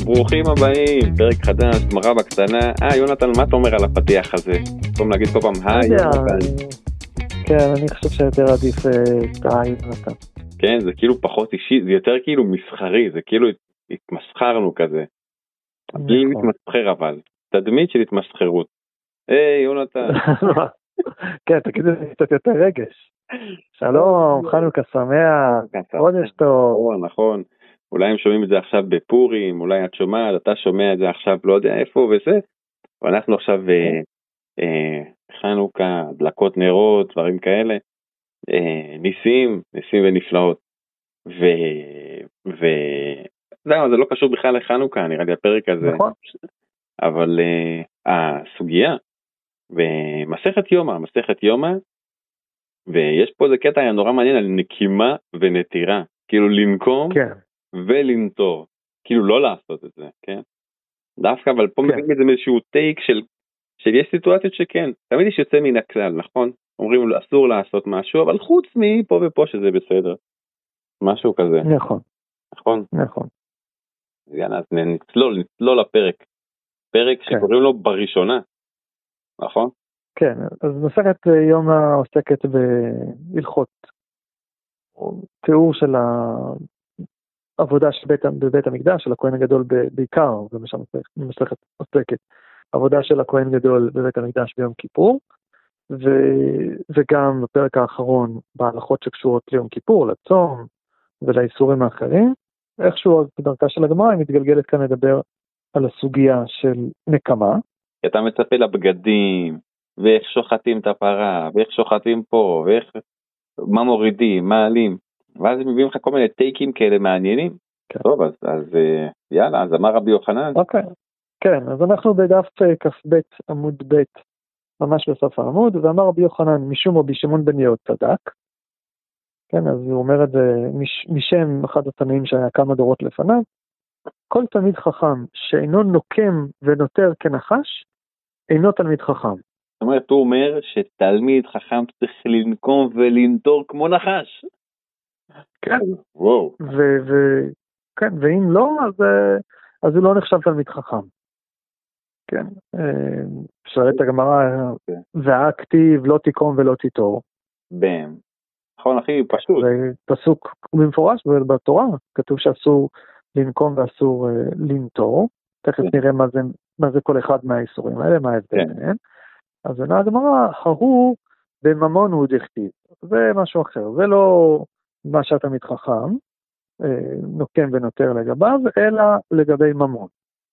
ברוכים הבאים, פרק חדש, גמרא בקטנה. יונתן, מה אתה אומר על הפתיח הזה? במקום להגיד כל פעם, יונתן. כן, אני חושב שיותר עדיף יונתן. כן, זה כאילו פחות אישי, זה יותר כאילו מסחרי, זה כאילו התמסחרנו כזה. בלי להתמסחר אבל, תדמית של התמסחרות. יונתן. כן, תגיד לי קצת יותר רגש. שלום, חנוכה שמח, חודש טוב. נכון. אולי הם שומעים את זה עכשיו בפורים, אולי את שומעת, אתה שומע את זה עכשיו לא יודע איפה וזה, ואנחנו עכשיו חנוכה, דלקות נרות, דברים כאלה, ניסים ונפלאות, זה לא קשור בכלל לחנוכה, נראה לי הפרק הזה, נכון. אבל הסוגיה, במסכת יומא, ויש פה איזה קטע נורא מעניין על נקימה ונטירה, כאילו לנקום, כן. ולנטור, כאילו לא לעשות את זה, כן? דווקא, אבל פה מביאים את זה מאיזשהו טייק של יש סיטואציות שכן, תמיד יש יוצא מן הכלל, נכון? אומרים אסור לעשות משהו, אבל חוץ מפה ופה שזה בסדר. משהו כזה. נכון. יאללה, אז נצלול לפרק. פרק שקוראים לו בראשונה, נכון? כן, אז מסכת יומא עוסקת בהלכות, תיאור של העבודה בבית המקדש, של הכהן הגדול בעיקר, ומשם מסכת עוסקת, עבודה של הכהן גדול בבית המקדש ביום כיפור, וגם בפרק האחרון בהלכות שקשורות ליום כיפור, לצום ולאיסורים האחרים. איכשהו בדרכה של הגמרא היא מתגלגלת כאן לדבר על הסוגיה של נקמה. אתה מצפה לבגדים, ואיך שוחטים את הפרה, ואיך שוחטים פה, ואיך מה מורידים, מה עלים, ואז הם מביאים לך כל מיני טייקים כאלה מעניינים. כן. טוב, אז יאללה, אז אמר רבי יוחנן. אוקיי, כן, אז אנחנו בדף כ"ב עמוד ב' ממש בסוף העמוד, ואמר רבי יוחנן משום רבי שמעון בן יהוד צדק, כן, אז הוא אומר את זה משם אחד התנאים שהיה כמה דורות לפניו, כל תלמיד חכם שאינו נוקם ונותר כנחש, אינו תלמיד חכם. זאת אומרת, הוא אומר שתלמיד חכם צריך לנקום ולנטור כמו נחש. כן. וואו. כן, ואם לא, אז הוא לא נחשב תלמיד חכם. כן. שואלת הגמרא, והכתיב לא תקום ולא תיטור. בהם. נכון, הכי פשוט. זה פסוק במפורש בתורה, כתוב שאסור לנקום ואסור לנטור. תכף נראה מה זה כל אחד מהאיסורים האלה, מה ההבדל ביניהם. אז עונה הגמרא, ההוא בממון הוא דכתיב. זה משהו אחר, זה לא מה שאתה מתחכם, נוקם ונותר לגביו, אלא לגבי ממון.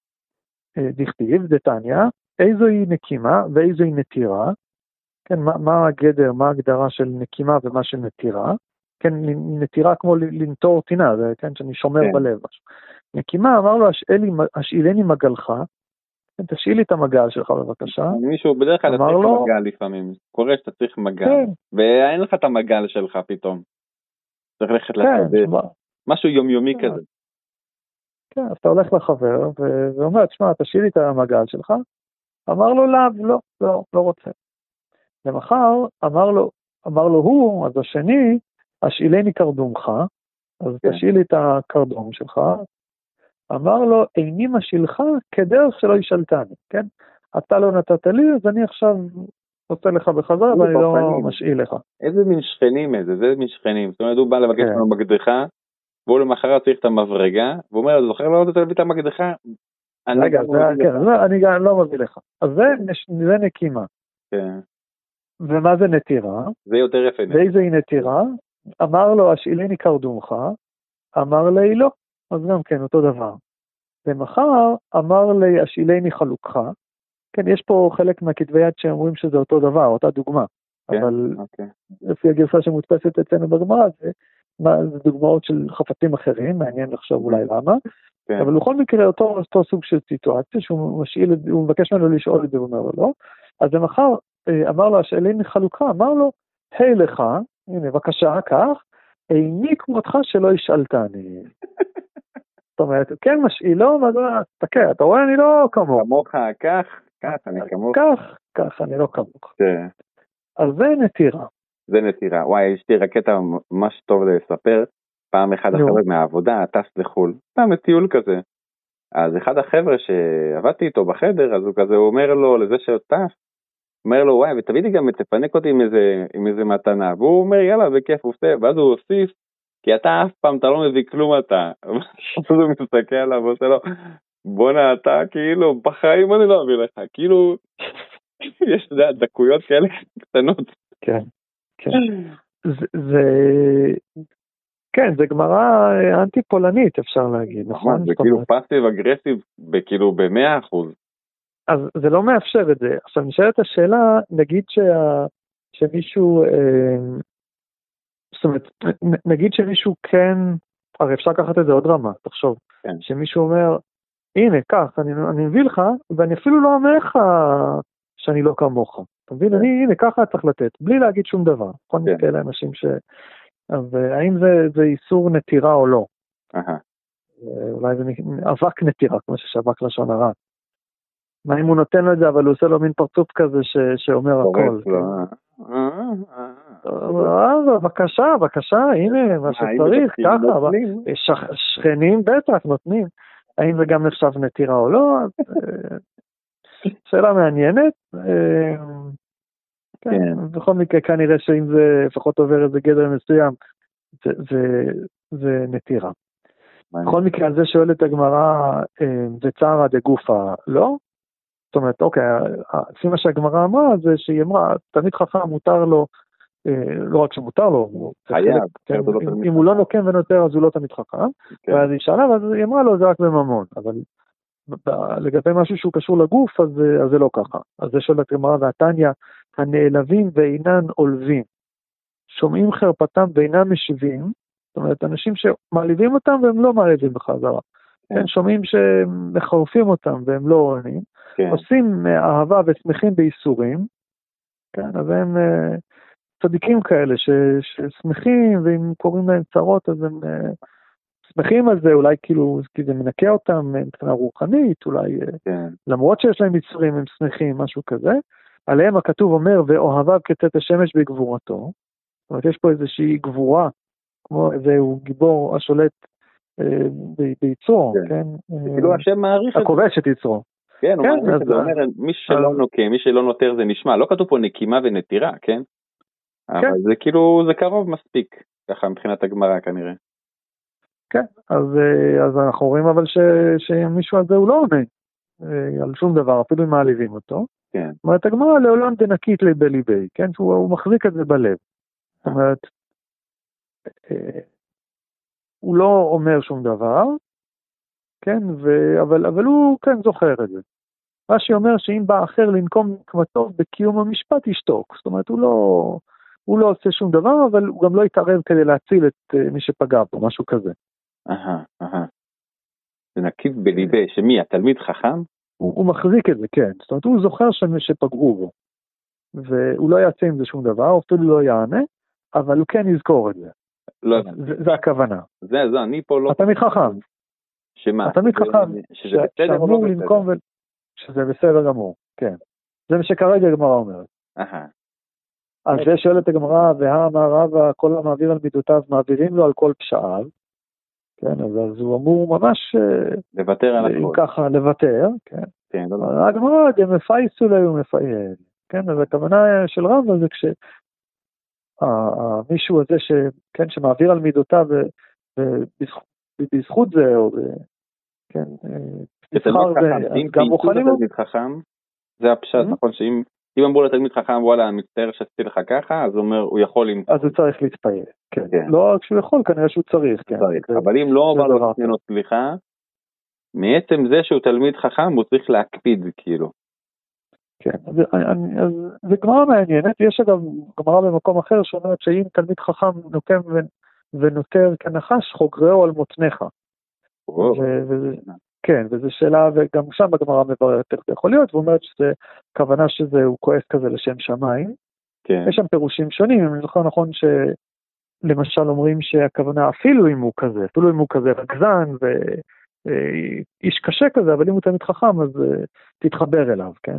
דכתיב, דתניא, איזוהי נקימה ואיזוהי נטירה, כן, מה הגדר, מה ההגדרה של נקימה ומה של נטירה, כן, נטירה כמו לנטור טינה, זה כן, שאני שומר בלב. נקימה אמר לו, השאילני מגלך, תשאיל לי את המגל שלך בבקשה. מישהו בדרך כלל צריך מגל לפעמים, קורה שאתה צריך מגל, ואין לך את המגל שלך פתאום. צריך ללכת לחבר, משהו יומיומי כזה. כן, אז אתה הולך לחבר, ואומר, תשמע, תשאיל לי את המגל שלך, אמר לו לא רוצה. למחר אמר לו הוא, אז השני, השאילני קרדומך, אז תשאיל לי את הקרדום שלך, אמר לו, איני משילך כדרך שלא ישלטני, כן? אתה לא נתת לי, אז אני עכשיו נותן לך בחזרה, ואני לא משאיל לך. איזה מין שכנים זה מין שכנים. זאת אומרת, הוא בא לבקש לנו מקדחה, והוא למחרת צריך את המברגה, והוא אומר, זוכר לא נתת לי את המקדחה? רגע, אני גם לא מביא לך. אז זה נקימה. כן. ומה זה נטירה? זה יותר יפה. ואיזו היא נטירה? אמר לו, השאילני קרדומך, אמר לי לא. אז גם כן, אותו דבר. ומחר אמר לי, השאילני חלוקך, כן, יש פה חלק מהכתבי יד שאומרים שזה אותו דבר, אותה דוגמה, אבל לפי הגרסה שמודפסת אצלנו בגמרא, זה דוגמאות של חפצים אחרים, מעניין לחשוב אולי למה, אבל בכל מקרה אותו סוג של סיטואציה, שהוא מבקש ממנו לשאול את זה, הוא אומר לו לא, אז למחר אמר לו, השאילני חלוקך, אמר לו, היי לך, הנה, בבקשה, כך, איני כמותך שלא ישאלתני. זאת אומרת, כן משאילו, מה זה, תקע, אתה רואה, אני לא כמוך. כמוך, כך, אני כמוך. כך, אני לא כמוך. אז זה נטירה. זה נטירה. וואי, יש לי רקטה ממש טוב לספר. פעם אחד אחרת מהעבודה, טס לחול. פעם לטיול כזה. אז אחד החבר'ה שעבדתי איתו בחדר, אז הוא כזה, הוא אומר לו לזה שותף, אומר לו, וואי, ותביא לי גם, תפנק אותי עם איזה מתנה, והוא אומר, יאללה, בכיף, הוא עושה, ואז הוא הוסיף, כי אתה אף פעם, אתה לא מביא כלום אתה, אז הוא מסתכל עליו, ועושה לו, בונה, אתה כאילו, בחיים אני לא אביא לך, כאילו, יש דקויות כאלה קטנות. כן, כן. כן, זה גמרא אנטי-פולנית, אפשר להגיד, נכון? זה כאילו פאסיב אגרסיב, כאילו ב100%. אז זה לא מאפשר את זה. עכשיו נשאלת השאלה, נגיד שמישהו, זאת אומרת, נגיד שמישהו כן, הרי אפשר לקחת את זה עוד רמה, תחשוב, כן. שמישהו אומר, הנה, כך, אני מביא לך, ואני אפילו לא אומר לך שאני לא כמוך. אתה מבין? הנה, ככה צריך לתת, בלי להגיד שום דבר. כל מיני כאלה אנשים אז האם זה איסור נטירה או לא? אולי זה אבק נטירה, כמו ששבק לשון הרע. מה אם הוא נותן לו את זה, אבל הוא עושה לו מין פרצוף כזה שאומר הכל. בבקשה, הנה, מה שצריך, ככה. שכנים בטח נותנים. האם זה גם נחשב נטירה או לא? שאלה מעניינת. בכל מקרה, כנראה שאם זה לפחות עובר איזה גדר מסוים, זה נטירה. בכל מקרה, על זה שואלת הגמרא, זה צערא דגופא, לא? זאת אומרת, אוקיי, לפי מה שהגמרא אמרה, זה שהיא אמרה, תלמיד חכם מותר לו, לא רק שמותר לו, חייב, אם הוא לא נוקם ונותר, אז הוא לא תלמיד חכם, ואז היא שאלה, ואז היא אמרה לו, זה רק בממון, אבל לגבי משהו שהוא קשור לגוף, אז זה לא ככה. אז זה שואלת הגמרא והתניא, הנעלבים ואינן עולבים, שומעים חרפתם ואינם משיבים, זאת אומרת, אנשים שמעליבים אותם והם לא מעליבים בחזרה. כן, שומעים שמחרפים אותם והם לא עונים, עושים אהבה ושמחים באיסורים, כן, אז הם צדיקים כאלה ששמחים, ואם קוראים להם צרות, אז הם שמחים על זה, אולי כאילו, כי זה מנקה אותם מבחינה רוחנית, אולי למרות שיש להם איסורים, הם שמחים, משהו כזה. עליהם הכתוב אומר, ואוהביו כצאת השמש בגבורתו, זאת אומרת, יש פה איזושהי גבורה, כמו איזהו גיבור השולט ביצרו, כן? כאילו השם מעריך את זה. הכובש את יצרו. כן, הוא מעריך את זה, הוא אומר, מי שלא נוקם, מי שלא נותר זה נשמע, לא כתוב פה נקימה ונטירה, כן? אבל זה כאילו, זה קרוב מספיק, ככה מבחינת הגמרא כנראה. כן, אז אנחנו רואים אבל שמישהו הזה הוא לא עונה על שום דבר, אפילו אם מעליבים אותו. כן. זאת אומרת, הגמרא לעולם דנקית לי בליבי, כן? הוא מחזיק את זה בלב. זאת אומרת, הוא לא אומר שום דבר, כן? אבל הוא כן זוכר את זה. רש"י אומר שאם בא אחר לנקום כמתו בקיום המשפט ישתוק. זאת אומרת, הוא לא עושה שום דבר, אבל הוא גם לא יתערב כדי להציל את מי שפגע בו, משהו כזה. זה נקיט בליבי, שמי, התלמיד חכם? הוא מחזיק את זה, כן. זאת אומרת, הוא זוכר שפגעו בו. והוא לא יעשה עם זה שום דבר, אפילו לא יענה, אבל הוא כן יזכור את זה. לא, זה הכוונה. זה, אני פה לא... התלמיד חכם. שמה? התלמיד חכם. שזה בסדר או לא בסדר? שזה בסדר גמור, כן. זה מה שכרגע הגמרא אומרת. אז זה שואלת הגמרא, והאמר רבא, כל המעביר על מידותיו, מעבירים לו על כל פשעיו. כן, אז הוא אמור ממש... לוותר על הכל. ככה, לוותר, כן. כן, לא. הגמרא, גם מפייסו לי ומפייל. כן, אז הכוונה של רבא זה מישהו הזה כן, שמעביר על מידותיו בזכות זה, או כן, בשכר זה, אז גם מוכנים לו. זה הפשט, נכון, שאם אמרו לתלמיד חכם, וואלה, אני מצטער שעשיתי לך ככה, אז הוא אומר, הוא יכול למצוא. אז הוא צריך להתפייל, כן. לא רק שהוא יכול, כנראה שהוא צריך, כן. אבל אם לא אמר לו לפני סליחה, מעצם זה שהוא תלמיד חכם, הוא צריך להקפיד, כאילו. כן, אז זה גמרא מעניינת, יש אגב גמרא במקום אחר שאומרת שאם תלמיד חכם נוקם ונותר כנחש, חוגרהו על מותניך. כן, וזו שאלה, וגם שם בגמרא מבררת איך זה יכול להיות, ואומרת שזה כוונה שהוא כועס כזה לשם שמיים. יש שם פירושים שונים, אם אני זוכר נכון שלמשל אומרים שהכוונה אפילו אם הוא כזה רגזן איש קשה כזה, אבל אם הוא תלמיד חכם, אז תתחבר אליו, כן?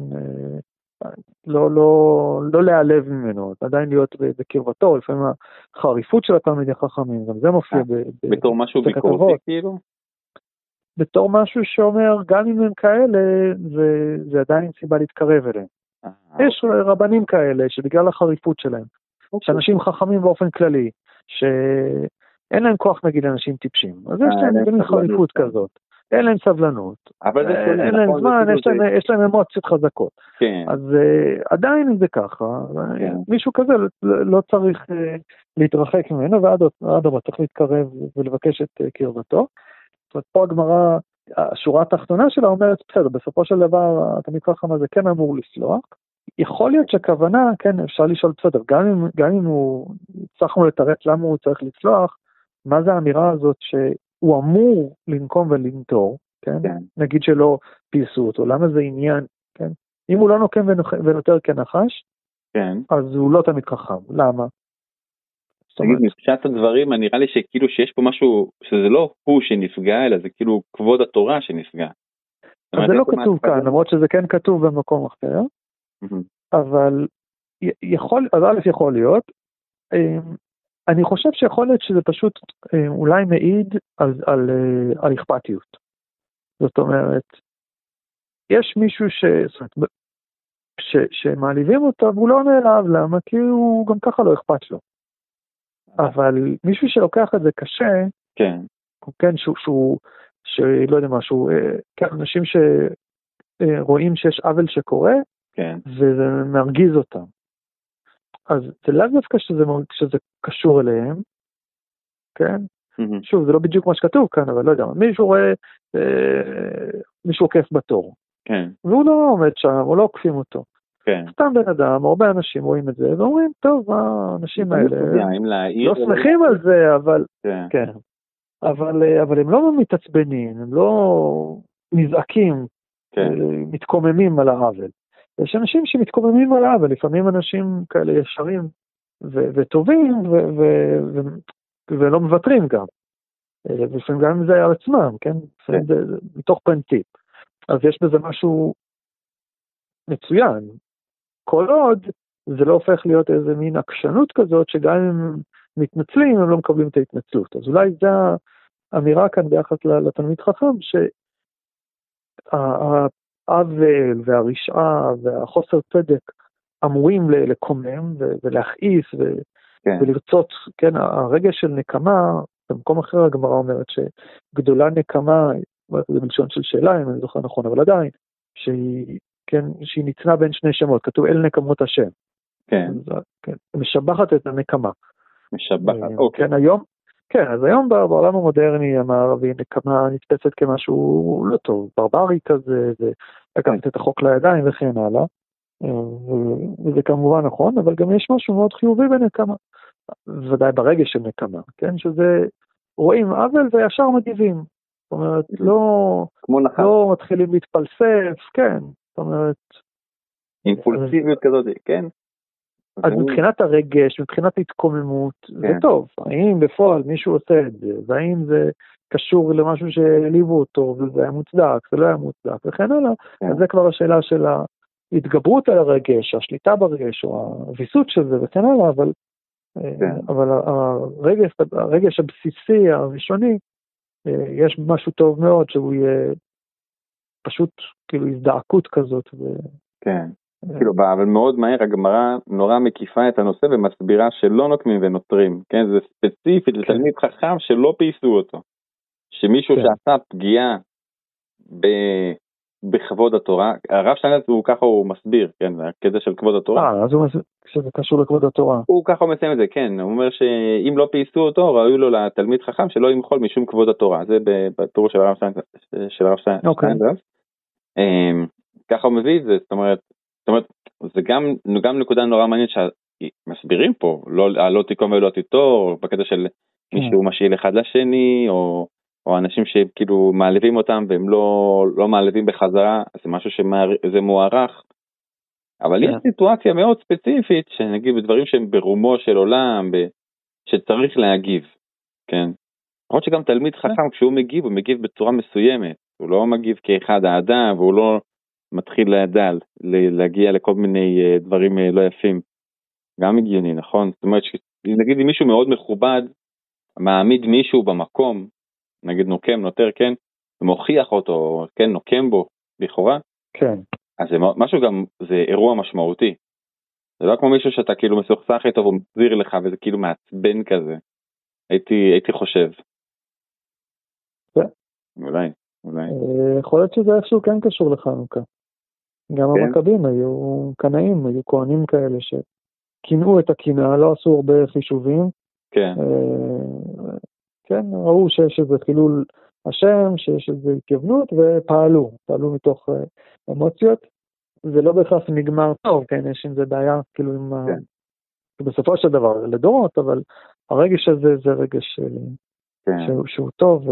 לא להיעלב ממנו, עדיין להיות בקרבתו, לפעמים החריפות של התלמידים החכמים, גם זה מופיע בתור משהו ביקורתי, כאילו? בתור משהו שאומר, גם אם הם כאלה, זה עדיין סיבה להתקרב אליהם. יש רבנים כאלה, שבגלל החריפות שלהם, שאנשים חכמים באופן כללי, שאין להם כוח נגיד לאנשים טיפשים, אז יש להם גם חריפות כזאת, אין להם סבלנות, אין להם זמן, יש להם אמוציות חזקות. אז עדיין זה ככה, מישהו כזה לא צריך להתרחק ממנו, ועד צריך להתקרב ולבקש את קרבתו. זאת אומרת, פה הגמרא, השורה התחתונה שלה אומרת, בסדר, בסופו של דבר, התלמיד חכם הזה כן אמור לסלוח. יכול להיות שהכוונה, כן, אפשר לשאול בסדר, גם אם הוא, צריכנו לתרץ למה הוא צריך לסלוח, מה זה האמירה הזאת שהוא אמור לנקום ולנטור, כן? נגיד שלא פייסו אותו, למה זה עניין, כן? אם הוא לא נוקם ונותר כנחש, אז הוא לא תלמיד חכם, למה? תגיד, מפשט הדברים, נראה לי שכאילו שיש פה משהו, שזה לא הוא שנפגע, אלא זה כאילו כבוד התורה שנפגע. זה לא כתוב כאן, למרות שזה כן כתוב במקום אחר, אבל יכול להיות, אני חושב שיכול להיות שזה פשוט אולי מעיד על אכפתיות. זאת אומרת, יש מישהו שמעליבים אותו, והוא לא עונה אליו, למה? כי הוא גם ככה לא אכפת לו. אבל מישהו שלוקח את זה קשה, כן, שלא יודע משהו, אנשים שרואים שיש עוול שקורה, וזה מרגיז אותם. אז זה לאו דווקא שזה קשור אליהם, כן? שוב, זה לא בדיוק מה שכתוב כאן, אבל לא יודע, מישהו רואה, מישהו עוקף בתור, והוא לא עומד שם, או לא עוקפים אותו. סתם בן אדם, הרבה אנשים רואים את זה, ואומרים, טוב, האנשים האלה לא שמחים על זה, אבל כן. אבל הם לא מתעצבנים, הם לא נזעקים, מתקוממים על העוול. יש אנשים שמתקוממים על העוול, לפעמים אנשים כאלה ישרים וטובים ולא מוותרים גם. לפעמים גם זה על עצמם, כן? זה מתוך פרינציפ. אז יש בזה משהו מצוין. כל עוד זה לא הופך להיות איזה מין עקשנות כזאת, שגם אם הם מתנצלים, הם לא מקבלים את ההתנצלות. אז אולי זה האמירה כאן ביחס לתלמיד חכם, שהעוול והרשעה והחוסר צדק אמורים לקומם ולהכעיס ולרצות, כן, הרגש של נקמה, במקום אחר הגמרא אומרת שגדולה נקמה, זה בלשון של שאלה, אם אני זוכר נכון, אבל עדיין, שהיא ניצנה בין שני שמות, כתוב אל נקמות השם. כן. משבחת את הנקמה. משבחת, אוקיי. כן, אז היום בעולם המודרני המערבי נקמה נתפסת כמשהו לא טוב, ברברי כזה, לקחת את החוק לידיים וכן הלאה, וזה כמובן נכון, אבל גם יש משהו מאוד חיובי בנקמה, ודאי ברגש של נקמה, כן, שזה רואים עוול וישר מגיבים, זאת אומרת, לא מתחילים להתפלסף, כן, זאת אומרת, אינפולסיביות כזאת, כן. אז מבחינת הרגש, מבחינת ההתקוממות, זה טוב. האם בפועל מישהו עושה את זה, והאם זה קשור למשהו שהעליבו אותו, וזה היה מוצדק, זה לא היה מוצדק, וכן הלאה, אז זה כבר השאלה של ההתגברות על הרגש, השליטה ברגש, או הוויסות של זה, וכן הלאה, אבל הרגש הבסיסי, הראשוני, יש משהו טוב מאוד, שהוא יהיה פשוט כאילו הזדעקות כזאת. כן. כאילו, אבל מאוד מהר הגמרא נורא מקיפה את הנושא ומסבירה שלא נוקמים ונותרים, כן? זה ספציפית לתלמיד חכם שלא פייסו אותו. שמישהו שעשה פגיעה בכבוד התורה, הרב שטיינזלץ הוא ככה הוא מסביר, כן? הקטע של כבוד התורה. אז הוא מסביר שזה קשור לכבוד התורה. הוא ככה הוא מסיים את זה, כן. הוא אומר שאם לא פייסו אותו, ראוי לו לתלמיד חכם שלא ימחול משום כבוד התורה. זה בפירוש של הרב שטיינזלץ. ככה הוא מביא את זה, זאת אומרת, זה גם נקודה נורא מעניינת שמסבירים פה, לא תיקום ולא תיטור, בקטע של מישהו משאיל אחד לשני, או אנשים שכאילו מעלבים אותם, והם לא מעלבים בחזרה, זה משהו שזה מוערך, אבל יש סיטואציה מאוד ספציפית, שנגיד בדברים שהם ברומו של עולם, שצריך להגיב, כן? יכול שגם תלמיד חכם, כשהוא מגיב, הוא מגיב בצורה מסוימת, הוא לא מגיב כאחד האדם, והוא לא מתחיל לידל, להגיע לכל מיני דברים לא יפים. גם הגיוני, נכון? זאת אומרת, נגיד אם מישהו מאוד מכובד, מעמיד מישהו במקום, נגיד נוקם, נותר, כן? ומוכיח אותו, כן, נוקם בו, לכאורה. כן. אז זה משהו גם, זה אירוע משמעותי. זה לא כמו מישהו שאתה כאילו מסוכסך איתו והוא מחזיר לך, וזה כאילו מעצבן כזה. הייתי חושב. כן. אולי. יכול להיות שזה איכשהו כן קשור לחנוכה. גם המכבים היו קנאים, היו כהנים כאלה שקינאו את הקנאה, לא עשו הרבה חישובים. כן. כן, ראו שיש איזה חילול השם, שיש איזה התייוונות, ופעלו מתוך אמוציות. זה לא בהכרח נגמר טוב, כן, יש עם זה בעיה, כאילו עם בסופו של דבר, לדורות, אבל הרגש הזה זה רגש שהוא טוב,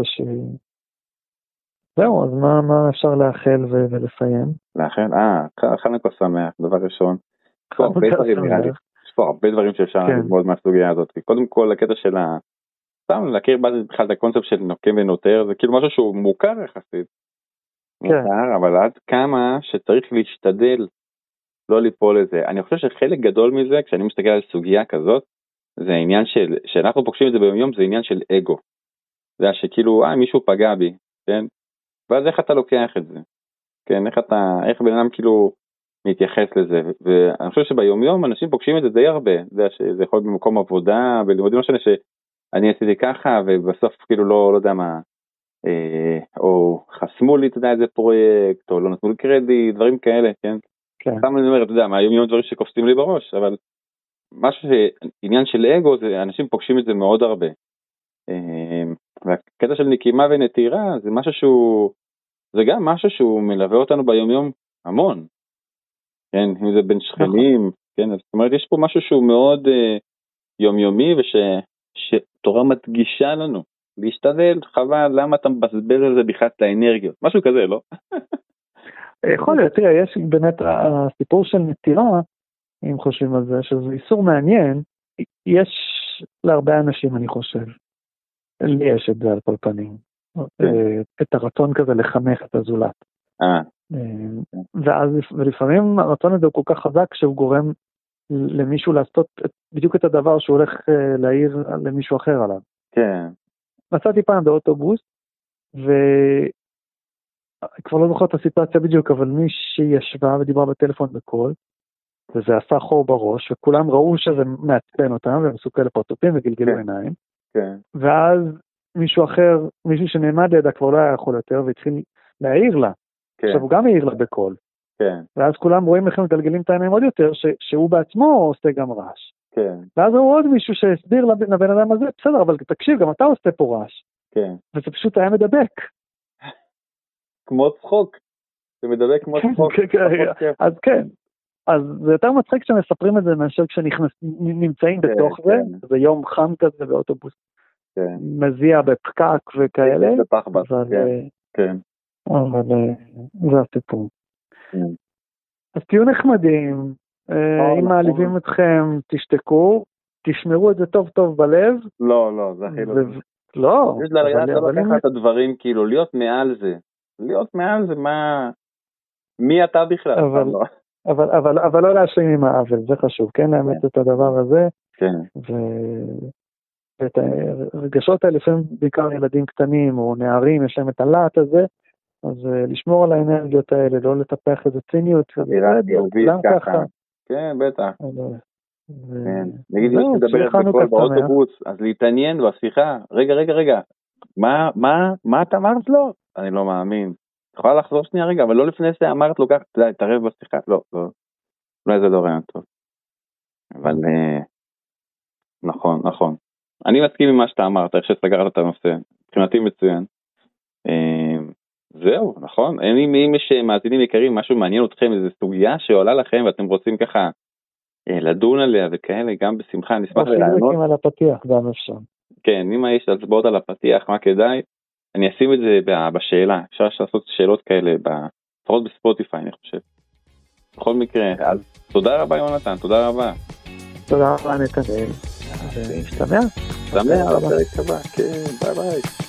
זהו, אז מה אפשר לאחל ולסיים? לאחל? חנוכה שמח, דבר ראשון. יש פה הרבה דברים שאפשר ללמוד מהסוגיה הזאת. קודם כל, הקטע של סתם להכיר בכלל את הקונספט של נוקם ונותר, זה כאילו משהו שהוא מוכר יחסית. מוכר, אבל עד כמה שצריך להשתדל לא ליפול לזה. אני חושב שחלק גדול מזה, כשאני מסתכל על סוגיה כזאת, זה העניין שאנחנו פוגשים את זה ביום יום, זה עניין של אגו. זה שכאילו, מישהו פגע בי, כן? ואז איך אתה לוקח את זה? כן, איך בן אדם כאילו מתייחס לזה? ואני חושב שביום יום אנשים פוגשים את זה די הרבה. זה יכול להיות במקום עבודה, בלימודים לא שונה שאני עשיתי ככה, ובסוף כאילו לא יודע מה, או חסמו לי, אתה יודע, איזה פרויקט, או לא נתנו לי קרדיט, דברים כאלה, כן? סתם אני אומר, אתה יודע, מהיום יום דברים שקופצים לי בראש, אבל משהו עניין של אגו, אנשים פוגשים את זה מאוד הרבה. והקטע של נקימה ונטירה, זה משהו זה גם משהו שהוא מלווה אותנו ביום יום המון. כן, אם זה בין שכנים, כן, זאת אומרת, יש פה משהו שהוא מאוד יומיומי, שתורה מדגישה לנו, להשתדל, חבל, למה אתה מבזבז על זה בכלל את האנרגיות? משהו כזה, לא? יכול להיות, תראה, יש באמת הסיפור של נטירה, אם חושבים על זה, שזה איסור מעניין, יש להרבה אנשים, אני חושב, לי יש את זה על כל פנים, את הרצון כזה לחנך את הזולת. ולפעמים הרצון הזה הוא כל כך חזק, שהוא גורם למישהו לעשות בדיוק את הדבר שהוא הולך להעיר למישהו אחר עליו. כן. נסעתי פעם באוטובוס, כבר לא זוכר את הסיטואציה בדיוק, אבל מישהי ישבה ודיברה בטלפון בקול, וזה עשה חור בראש, וכולם ראו שזה מעצבן אותם, והם עשו כאלה פרצופים וגלגלו עיניים. כן. ואז מישהו אחר, מישהו שנעמד לידה כבר לא היה יכול יותר, והתחיל להעיר לה. כן. עכשיו הוא גם העיר לה בקול. כן. ואז כולם רואים לכם מגלגלים את העיניים עוד יותר, שהוא בעצמו עושה גם רעש. כן. ואז הוא עוד מישהו שהסביר לבן אדם הזה, בסדר, אבל תקשיב, גם אתה עושה פה רעש. כן. וזה פשוט היה מדבק. כמו צחוק. זה מדבק כמו צחוק. אז כן. אז זה יותר מצחיק כשמספרים את זה מאשר כשנמצאים בתוך זה. זה יום חם כזה באוטובוס. מזיע בפקק וכאלה. כן. אבל זה הסיפור. אז תהיו נחמדים. אם מעליבים אתכם, תשתקו. תשמרו את זה טוב טוב בלב. לא, זה הכי לא. לא. יש לקחת את הדברים, כאילו, להיות מעל זה. להיות מעל זה, מי אתה בכלל? אבל לא להשלים עם העוול, זה חשוב, כן, לאמץ את הדבר הזה. כן. ואת הרגשות האלה, לפעמים בעיקר ילדים קטנים או נערים, יש להם את הלהט הזה, אז לשמור על האנרגיות האלה, לא לטפח איזה ציניות. כולם ככה. כן, בטח. נגיד, אם תדברת בכל באוטובוס, אז להתעניין בשיחה, רגע, מה את אמרת לו? אני לא מאמין. יכולה לחזור שנייה רגע, אבל לא לפני זה אמרת לו כך, תתערב בשיחה, לא, אולי זה לא רעיון טוב. אבל, נכון. אני מסכים עם מה שאתה אמרת, איך שסגרת את הנושא, מבחינתי מצוין. זהו, נכון, אם יש מאזינים יקרים, משהו מעניין אתכם, איזו סוגיה שעולה לכם, ואתם רוצים ככה לדון עליה וכאלה, גם בשמחה, נשמח לענות. או על הפתיח, גם אפשר. כן, אם יש הצבעות על הפתיח, מה כדאי? אני אשים את זה בשאלה, אפשר לעשות שאלות כאלה, לפחות בספוטיפיי, אני חושב. בכל מקרה, אז תודה רבה יונתן, תודה רבה. תודה רבה נתנאל. שמח, בפרק הבא, כן, ביי.